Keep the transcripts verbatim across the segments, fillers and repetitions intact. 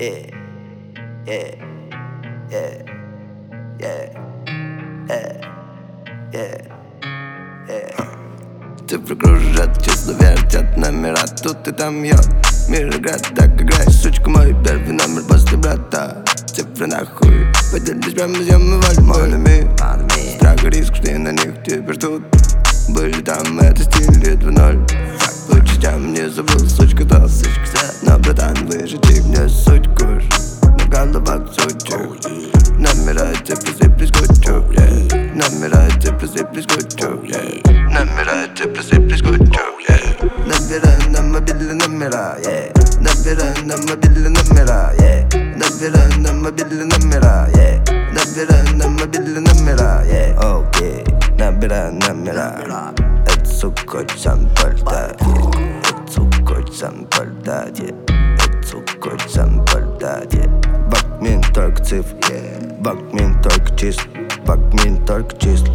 Yeah, yeah, yeah, yeah, yeah, yeah, yeah. Цифры кружат, числа вертят номера. Тут и там я, мир играет, так играй. Сучка, мой первый номер после брата. Цифры нахуй, поделись прямо с ямы вальмонами. Страх и риск, что на них теперь тут. Были там, это стиль два ноль. Учителям не забыл, сучка-то. Но, братан, выжити мне суть куш. На головах сучок. Номера, цифры, цифры, скучу. Номера, цифры, цифры, скучу. Номера, цифры, цифры, скучу. Номера на мобильный номера. Номера на мобильный номера. Номера на мобильный номера. Номера на мобильный номера. Окей, номера, номера. Это сука, сам пальта. Это сука, сам пальта. Это сука, сам пальта. Бакмин только цифр. Бакмин только числ. Бакмин только числ.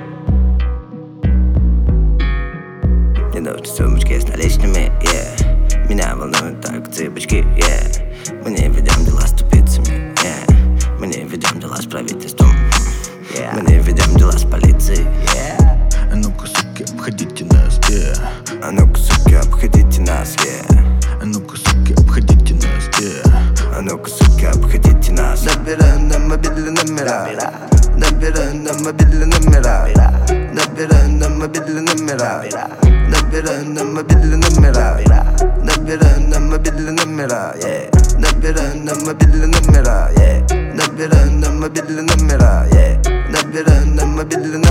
Мне нужны сумочки с наличными, yeah. Меня волнуют только цыпочки, yeah. Мы не ведем дела с тупицами, yeah. Мы не ведем дела с правительством, yeah. Мы не ведем дела с полицией, yeah. А ну-ка, суки, обходите нас, yeah. А ну-ка, суки, обходите нас, yeah. А ну-ка, суки, обходите нас, yeah. А ну-ка, суки, обходите нас. Набирай на мобильный номера. Набирай на мобильный номера. Набирай на мобильный номера. Набирай на мобильный номера. Набирай на мобильный номера. Набирай на мобильный номера. Набирай на мобильный номера. Набирай на мобильный